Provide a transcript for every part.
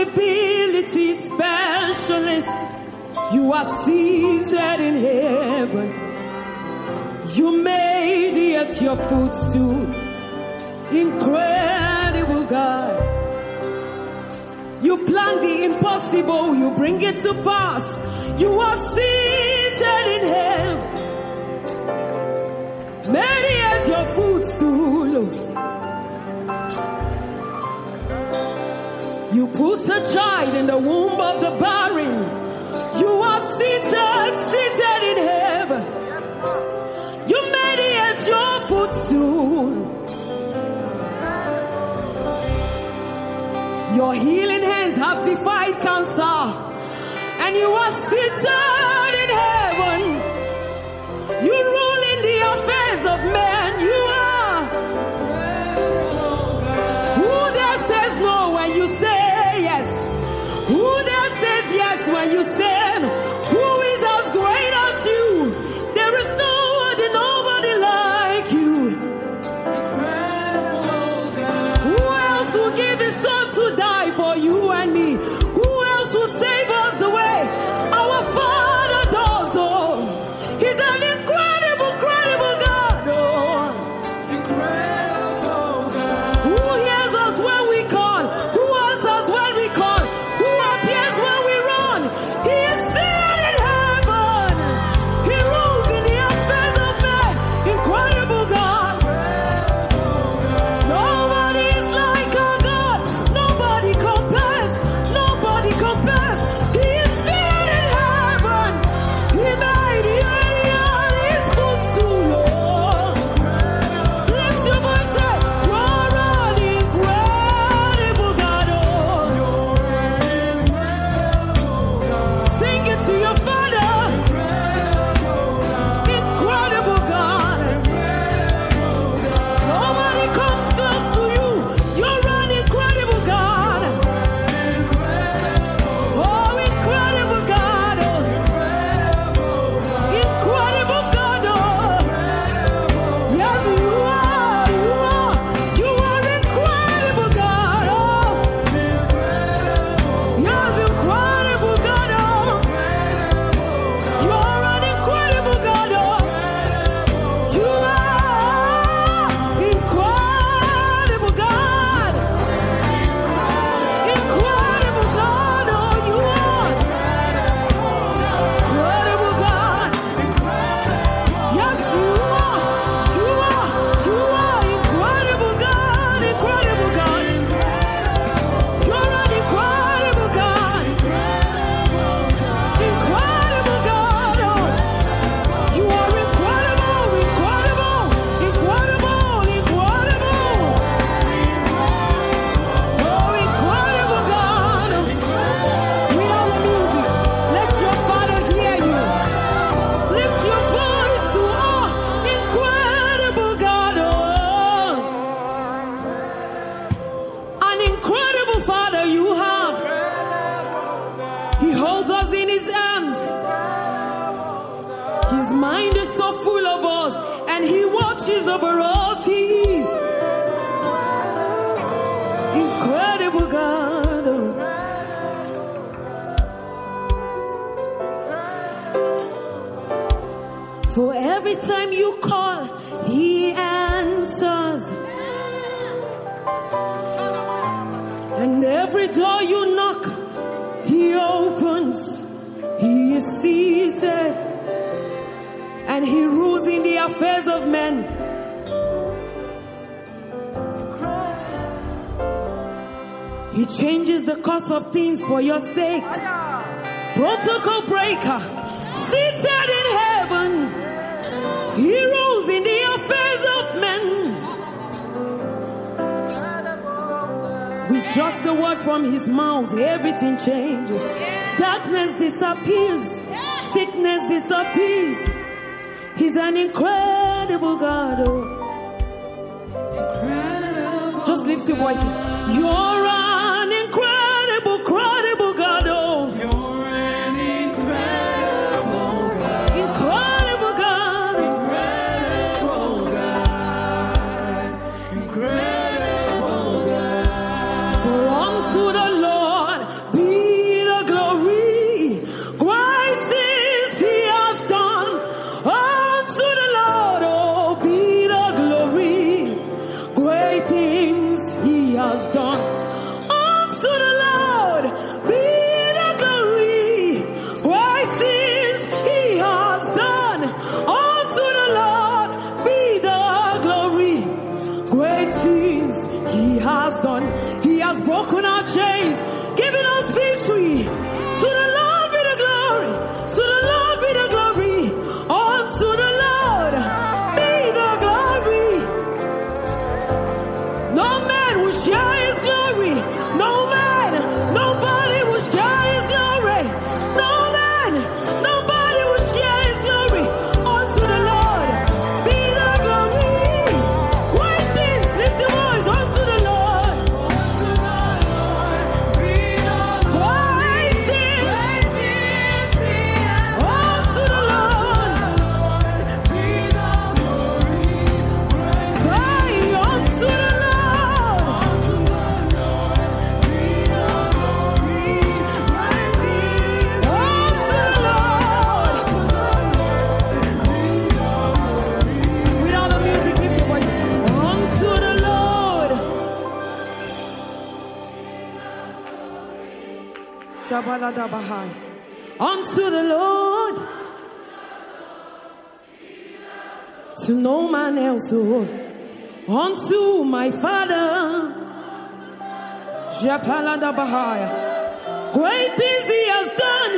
impossibility specialist. You are seated in heaven. You made the earth your footstool. Incredible God. You plan the impossible, you bring it to pass. You are seated in heaven. Made the earth your footstool. You put a child in the womb of the barren. You are seated in heaven. You made the earth your footstool. Your healing hands have defied cancer. And you are seated in heaven. You rule in the affairs of men. You are. Who that says no when you say yes? Who that says yes when you say no? Who is as great as you? There is nobody like you. Who else will give his son to die for you and me? Who else will save us the way our Father does? Oh, he's an incredible God. Oh, incredible God. Who hears us when we call? Who answers when we call? Who appears when we run? He is seated in heaven. He rules in the affairs of men. Incredible God. Nobody is like our God. Nobody compares. Nobody compares. He is seated in heaven. He made the earth his footstool. Lift your voice, say, you're an incredible God. Sing it to your Father. Incredible God. Nobody comes close to you. You're an incredible God. Oh, incredible God. Incredible God. Yes, you are. You are incredible God. Yes, incredible God. You're an incredible God. You are incredible God. Incredible God. Oh, you are incredible God. Yes, you are. You are incredible God. Incredible God. You're an incredible God. Incredible God. Oh, you are incredible. Oh, incredible God. Without the music, let your Father hear you. Lift your voice to incredible God. Oh, an incredible Father you have. He holds us in his hands. His mind is so full of us, and he watches over us. He is incredible God. For every time you call, he answers. And every door you knock, he opens. He is seated. And he rules in the affairs of men. He changes the course of things for your sake. Protocol breaker, seated in heaven. He rules in the affairs of men. With just the word from his mouth, everything changes. Darkness disappears. Sickness disappears. He's an incredible God. Oh. Incredible. Just lift your voices. You're an incredible God. Oh. You're an incredible God. Incredible God. Incredible God. Incredible God. For unto the Lord Shabaladabahai. Unto the Lord, to no man else, Lord. Unto my Father, Shabaladabahai. Great things He has done.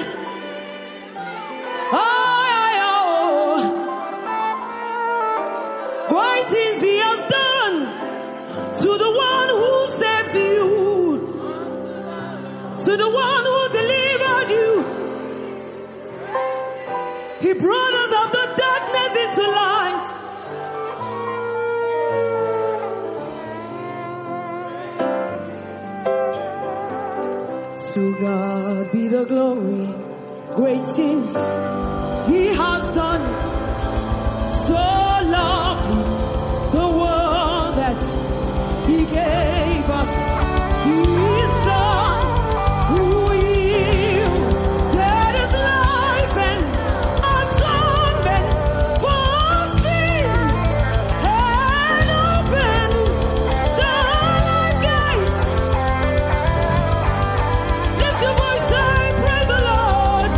Great things He has done. To the one who saved you, to the one who delivered you. He brought us out of darkness into light. To God be the glory. Great things He has done. So lovely the world that He gave us His Son, who yielded His life and atonement for sin, and opened the gate. Lift your voice, say, praise the Lord.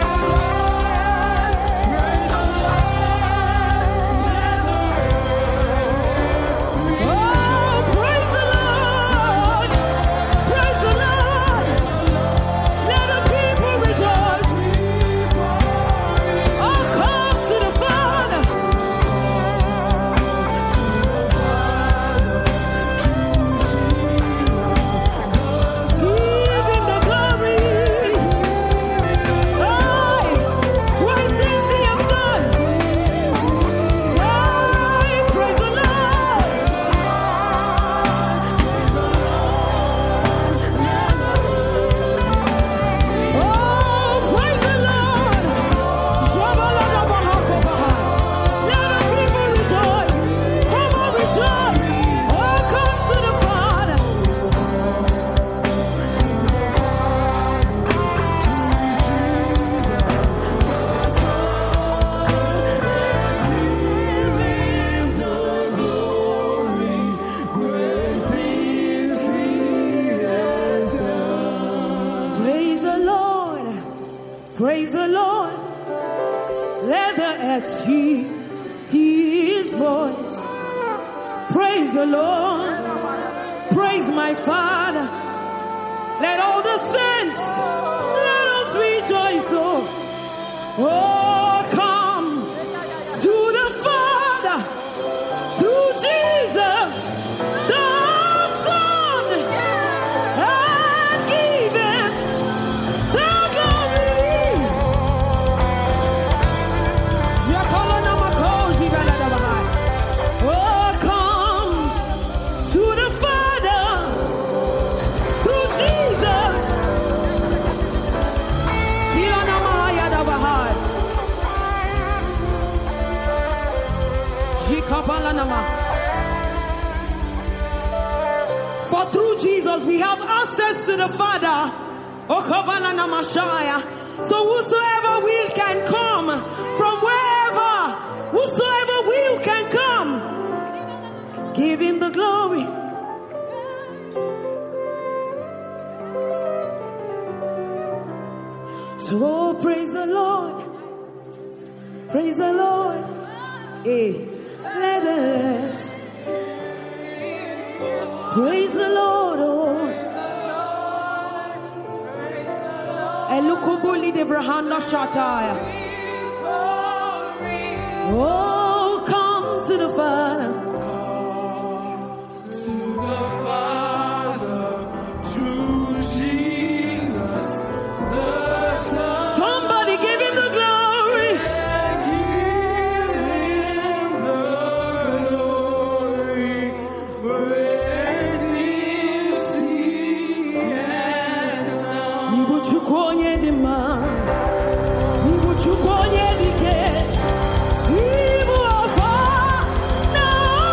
Praise the Lord. Let the earth hear His voice. Praise the Lord. Praise my Father. Let all the saints, let us rejoice. Oh, come to the Father through Jesus the Son, and give Him the glory. Oh, come to the Father through Jesus. For through Jesus we have access to the Father. So whosoever will can come from wherever, whosoever will can come. Give Him the glory. So praise the Lord. Praise the Lord. Hey, let us praise the Lord. Oh, Elukubuli de Brahanda Shataya. Oh, come to the Father. No!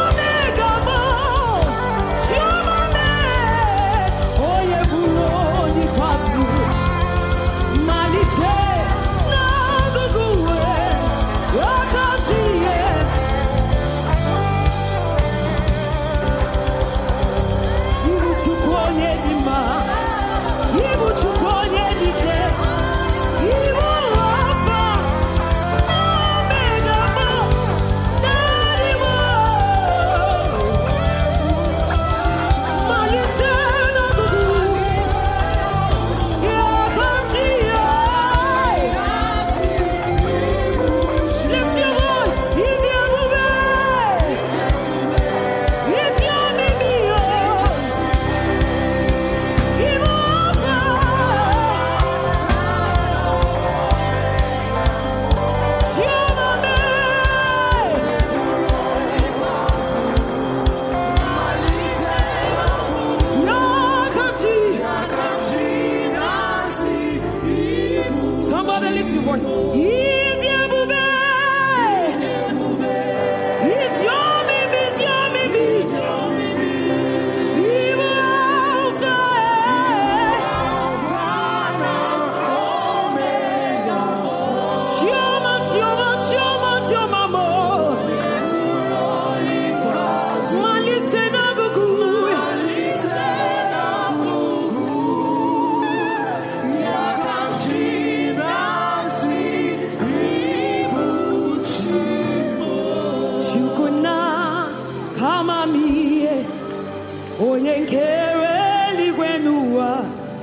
Chukuna kama mie onye nkere ligwenua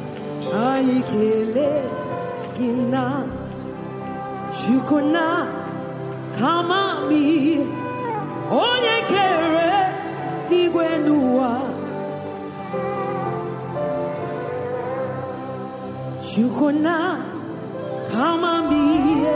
aikele gina. Chukuna kama mie onye nkere ligwenua. Chukuna kama mie.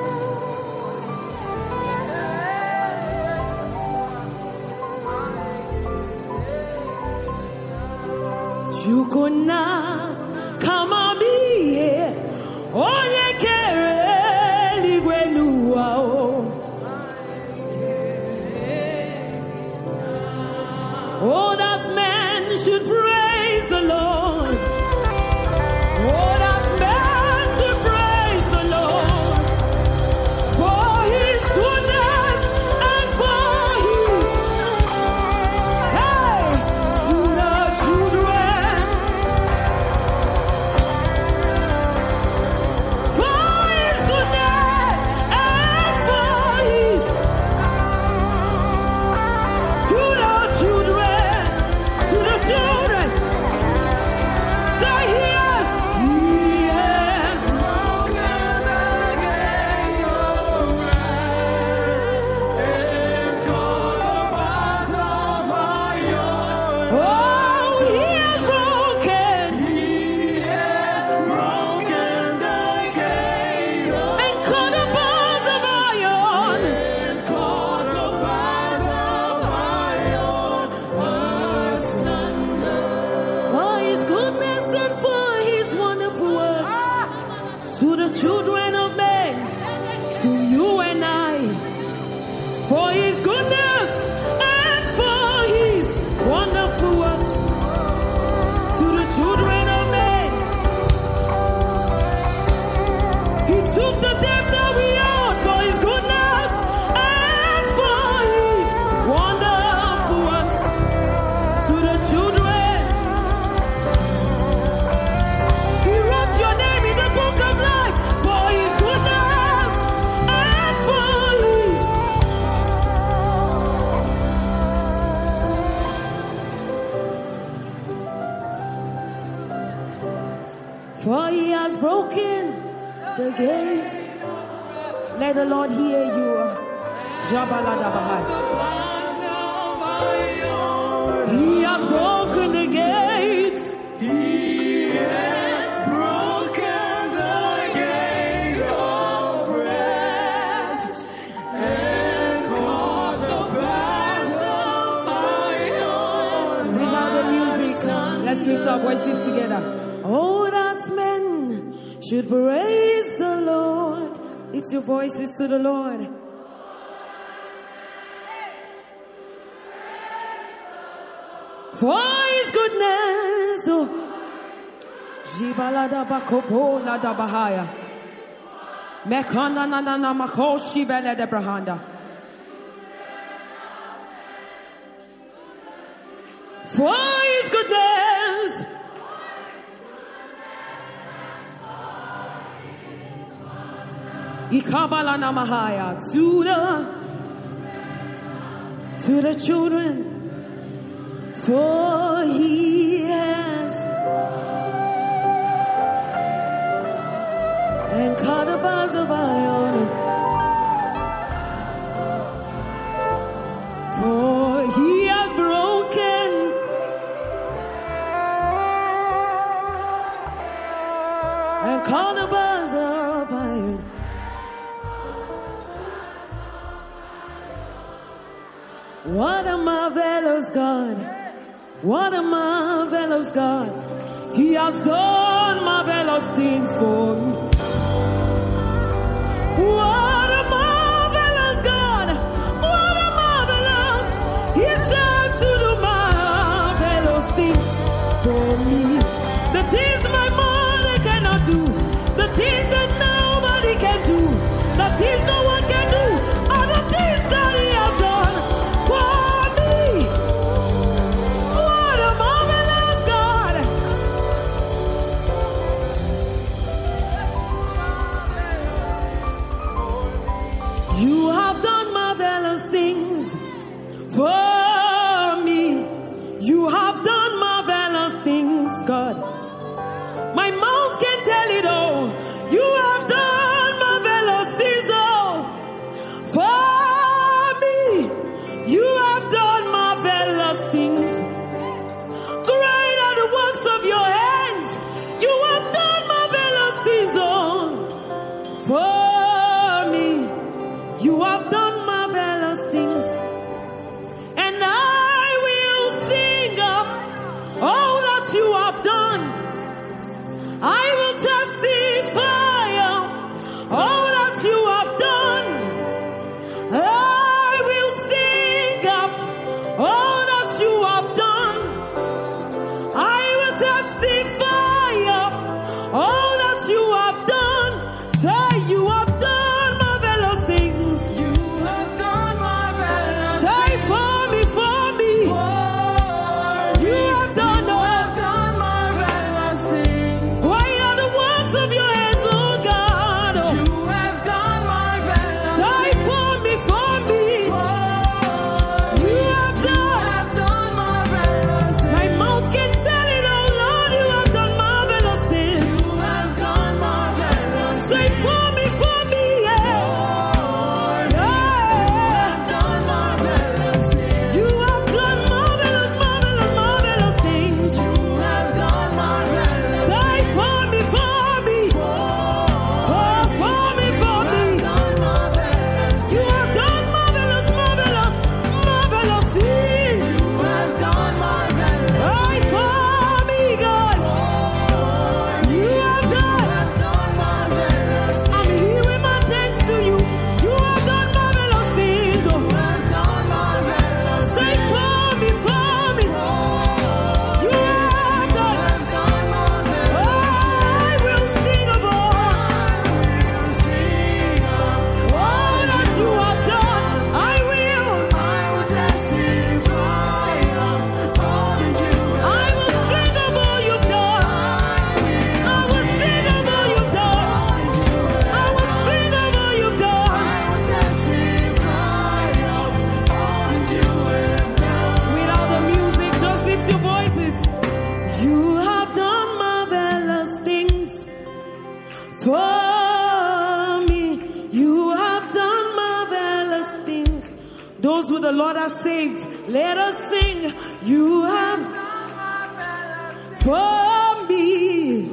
Chukuna kama mie onye kere ligwenua o. Oh, that man should praise the Lord. Oh, that man should praise the Lord for his goodness and for his, hey, to the children. For his goodness and for his, to the children, to the children. Say he has broken the gate of wrath and caught the bars of iron. Oh, he has broken the gate of and caught the bars of iron. And caught the bars of iron asunder. For his goodness and for his wonderful works to the children of men, to you and I. For his goodness and for his wonderful works to the children of men. He took the debt that we owed for his goodness and for his wonderful works to the children. He wrote your name in the book of life for his goodness and for his. For he has broken the gate. Let the Lord hear you. Jabaladabahai. He has broken the gate. He has broken the gate of rest and caught the bars of iron. Bring out the music. Let's lift our voices together. Oh, that men should praise the Lord. Lift your voices to the Lord. For his goodness. Oh. Jibalada bakopo la da bahaya. Mekana na na na makoshi bele de brahanda. For his goodness. Ikabala na mahaya to the children. For he has and caught the bars of iron. For he has broken and caught the bars of iron. What a marvelous God. What a marvelous God. He has done marvelous things for me. What a marvelous God. What a marvelous. He said to do marvelous things for me. The things my mother cannot do. The things that nobody can do. The things no one can do. Are the things that he has done for me. What a marvelous God. all that you have done. I will testify of all that you have done. Say you have done marvelous things. You have done marvelous Say for me, you have done marvelous things. Why are the works of your hands, oh God? You have done marvelous Say for me, you have done. marvelous things. My mouth can tell it, oh Lord, you have done marvelous things. You have done marvelous Say for me, yeah. Yeah. done marvelous things. You have done marvelous, marvelous, marvelous things. You have done marvelous Say for me, oh, for me. done marvelous. You have done marvelous, marvelous, marvelous things. You have done marvelous. Say for me, God. You have done. Done marvelous. I'm here with my thanks to you. You have done marvelous things. You have done marvelous. Say for me. You have done. Done marvelous. I will sing of all that you have done. I will. I will testify of all that you have I will sing of all you've done. I will sing of all you've done. I will sing of all you've done. testify of all that you have done. Without the music, just lift your voices. You have done marvelous things for me. You have done marvelous things. Those who the Lord has saved, let us sing. You have for me.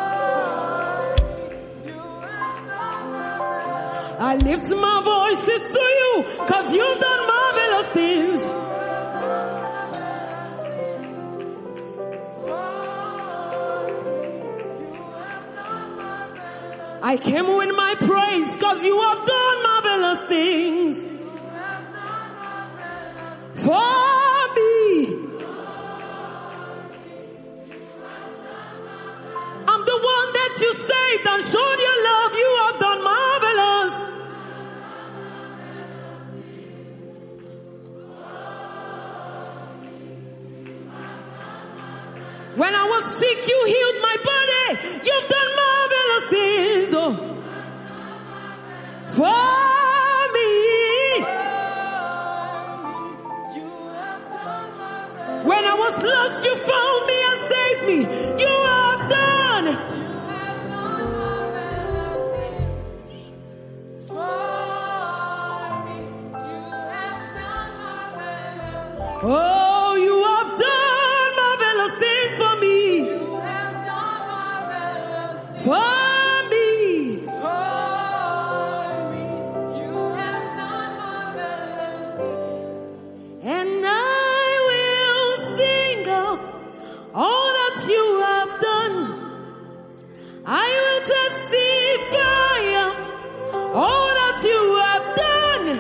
I lift my voices to you, cause you've done marvelous things. I came with my praise, cause you have done marvelous things. For me. I'm the one that you saved and showed your love. You have done marvelous. When I was sick, you healed my body. You've done marvelous things. Oh. For me. When I was lost, you found me and saved me. You have done. Oh, you have done marvelous things for me. For me. And I will sing of all that you have done. I will testify of all that you have done.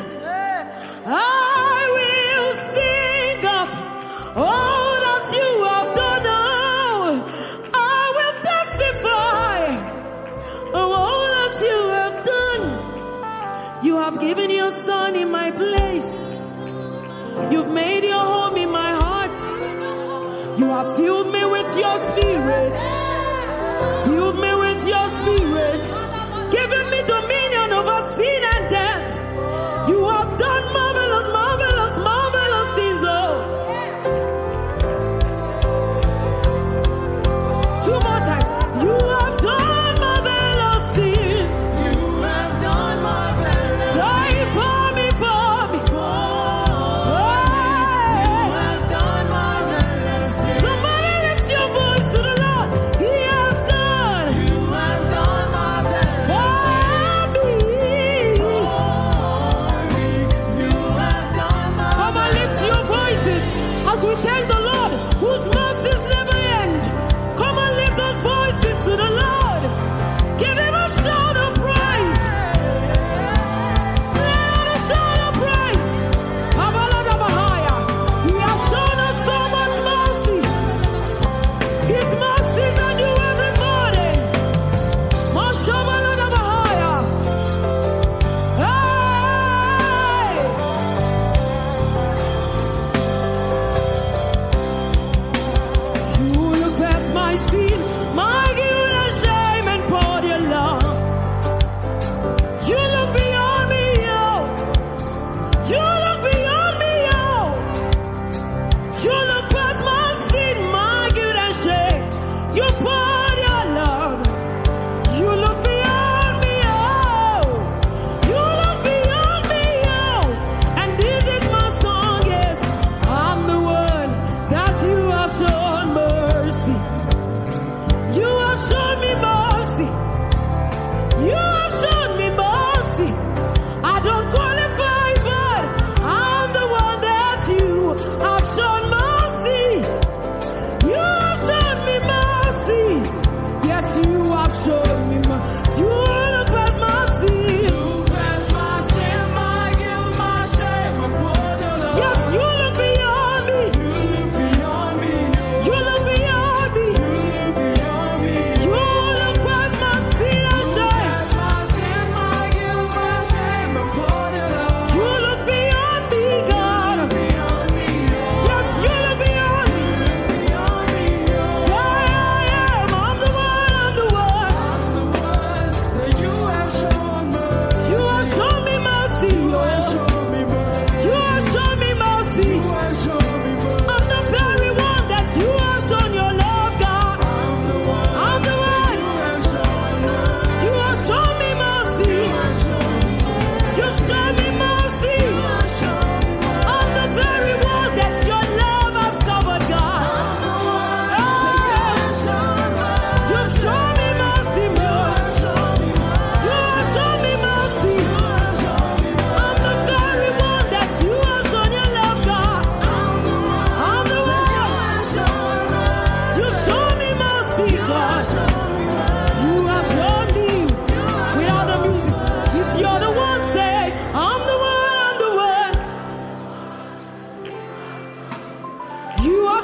I will sing of all that you have done. Oh, I will testify of all that you have done. You have given your son in my place. You've made your home in my heart. You have filled me with your spirit. Filled me with your spirit. Given me dominion over sin and death. You have done marvelous, marvelous, marvelous things. Oh. Two more times. You have done marvelous things. You have done marvelous. Try for me, for me. You have done marvelous. Somebody lift your voice to the Lord. He has done You have done marvelous. for me.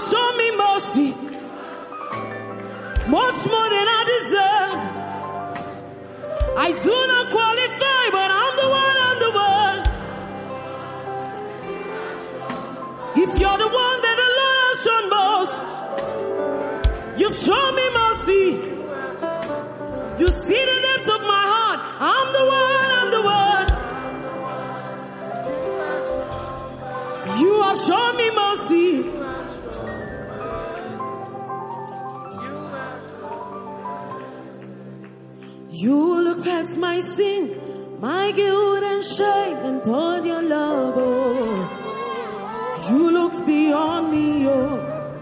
shown me mercy, much more than I deserve. I do not qualify, but I'm the one, I'm the one. If you're the one that the Lord has shown most, you've shown me mercy. You see the depths of my heart. I'm the one, I'm the one. You have shown me mercy. You look past my sin, my guilt and shame, and poured your love. Oh, you looked beyond me. Oh,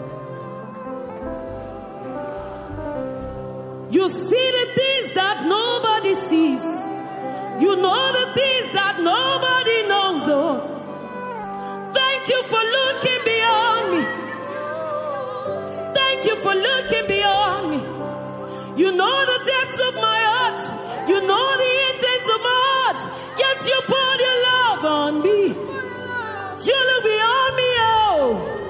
you see the things that nobody sees. You know the things that nobody knows. Oh, thank you for looking beyond me. Thank you for looking beyond me. You know the depths of my heart. You know the intents of my heart. Yet you poured your love on me. You look beyond me, oh.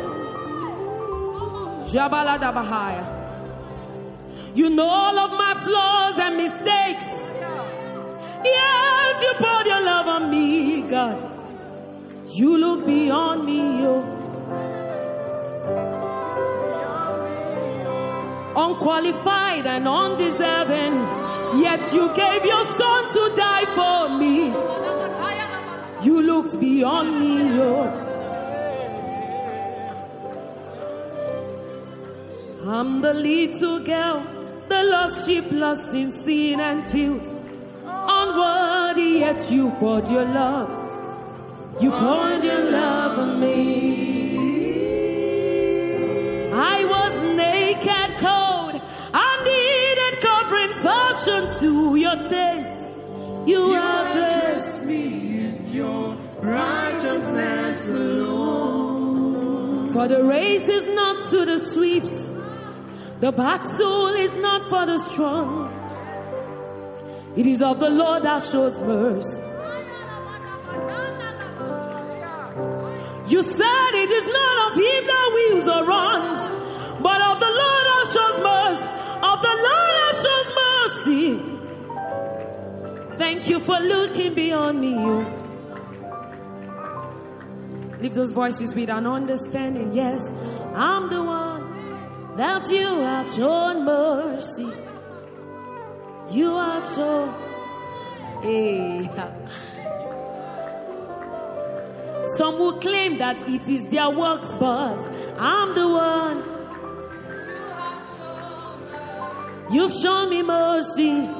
Jabalada Bahaya. You know all of my flaws and mistakes. Yes, you poured your love on me, God. You look beyond me, oh. Unqualified and undeserving, yet you gave your son to die for me. You looked beyond me, Lord. I'm the little girl, the lost sheep, lost in sin and field. Unworthy, yet you poured your love. You poured your love on me. I was naked, cold, I needed covering, fashion to your taste. You have dressed me in your righteousness alone. For the race is not to the swift, the battle is not for the strong. It is of the Lord that shows mercy. You said it is not of him that wills or runs, but of the Lord that shows mercy. Of the Lord that shows mercy. Thank you for looking beyond me. You lift those voices with an understanding. Yes, I'm the one that you have shown mercy. You have shown. Hey. Some will claim that it is their works, but I'm the one. You've shown me mercy.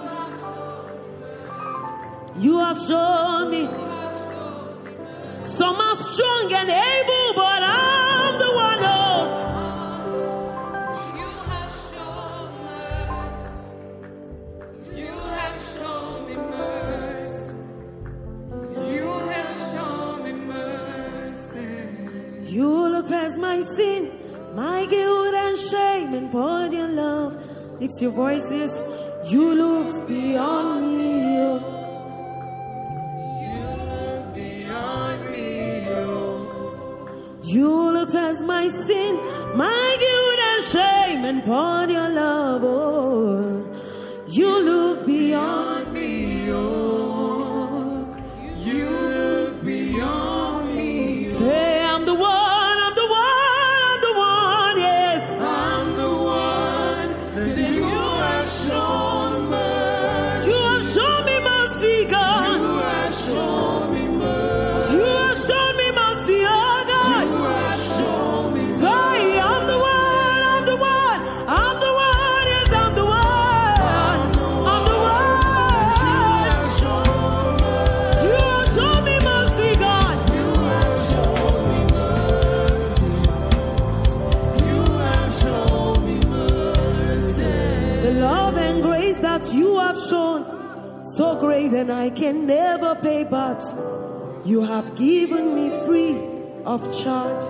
You have shown me. Some are strong and able, but I'm the one. Oh. You have shown mercy. You have shown me mercy. You have shown me mercy. You look past my sin, my guilt and shame, and poured your love. Lift your voices. You look beyond me. Oh. You look past my sin, my guilt and shame, and poured your love. Oh, you look beyond me. Oh, you look beyond me. Say, I'm the one, I'm the one, I'm the one. Yes, I'm the one that you have shown mercy. You have shown me mercy, God. You have shown me mercy. You have shown me mercy, oh God. So great, and I can never pay, but you have given me free of charge.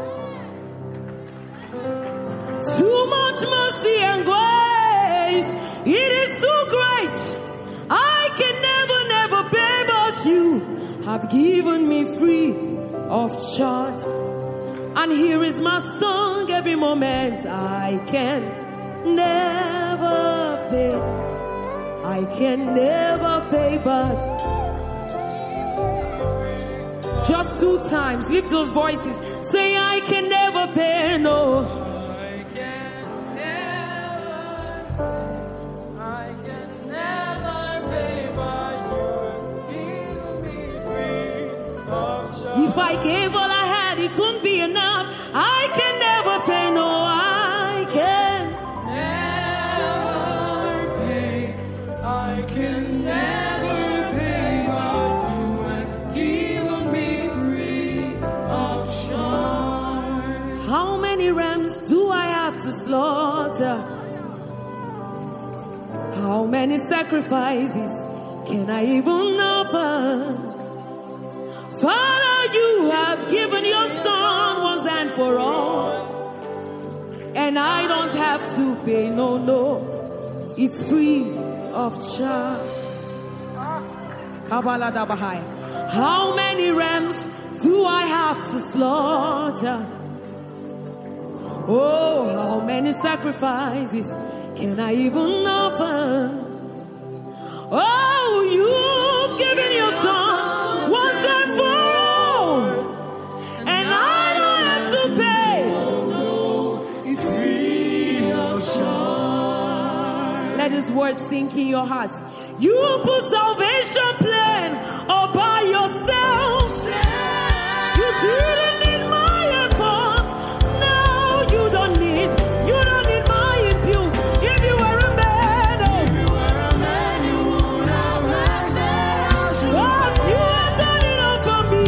Too much mercy and grace, it is too great. I can never pay, but you have given me free of charge. And here is my song every moment. I can never pay. I can never pay, but just 2 times. Lift those voices. Say, I can never pay, no. I can never pay, but you give me free of charge. If I gave all I had, it wouldn't be enough. I can never pay, no, I can. Never pay. I can never pay, but you have given me free of charge. How many rams do I have to slaughter? How many sacrifices can I even offer? Father, you have given your son once and for all. And I don't have to pay, no, no. It's free of charge. Kabbalah Dabahai. How many rams do I have to slaughter? Oh, how many sacrifices can I even offer? Oh, you've given your son once and for all. And I don't have to pay. It's free of charge. Let this word sink in your hearts. You put salvation plan all by yourself. You didn't need my effort. Now you don't need my impute. If you were a man, oh, If you were a man, you would have acted as you but you have done it all for me.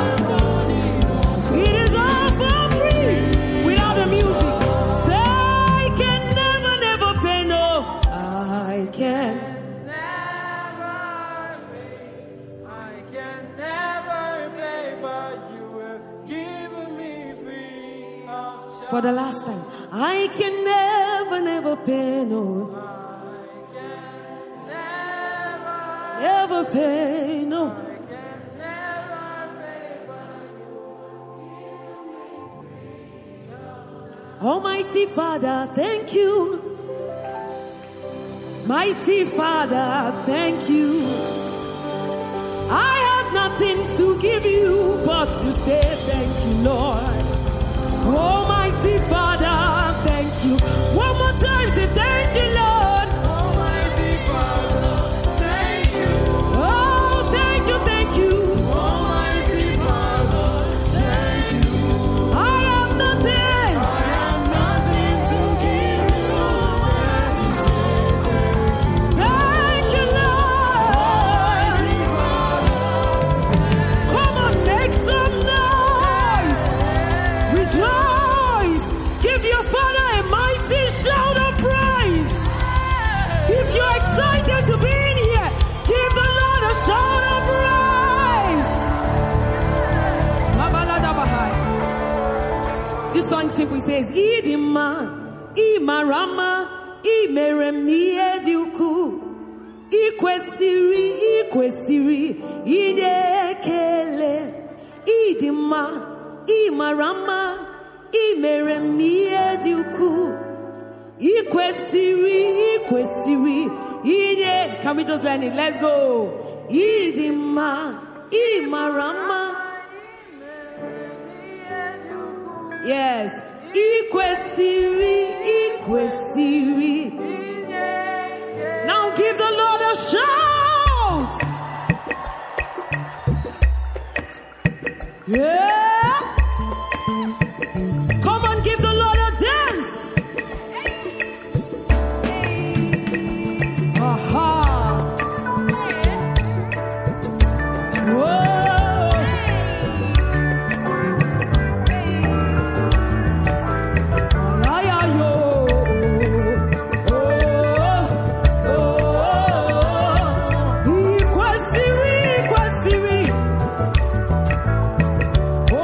It is all for free without the music. Say, I can never, never pay, no. I can. I can never pay, but you have given me free of charge. For the last time, I can never, never pay, no. I can never, Never pay, no. I can never pay, but Almighty Father, thank you. Mighty Father, thank you. I have nothing to give you but to say thank you, Lord. Almighty Father, thank you. One more time, say thank you, Lord. Almighty Father, thank you. Oh, thank you, thank you. Almighty Father, thank you. I have nothing. I have nothing to give you but to say Thank you, Lord. Almighty Father, Come on, make some noise. Rejoice. Give your Father a mighty shout of praise. If you're excited to be in here, give the Lord a shout of praise. Babaladabahai. This song simply says, Idima, Imarama, Imeremi Ediuku, Ikwesiri, Ikwesiri, Idekele, Idima, Imarama, Imeremi Ediuku, Ikwesiri, Ikwesiri, Ide. Can we just learn it? Let's go. Idima, Imarama. Yes. Ikwesiri, Ikwesiri. Now give the Lord a shout. Yeah. Come on, give the Lord a dance. Aha. Whoa. Ay, ay, oh. Oh, oh, oh. Ikwesiri, Ikwesiri.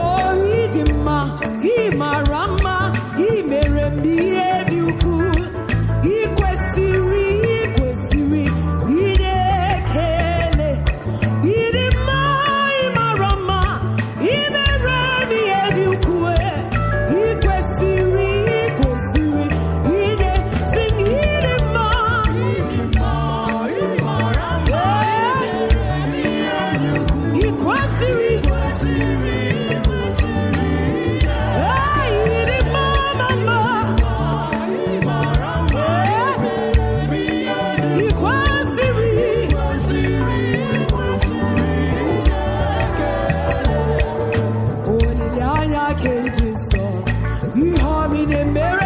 Miracle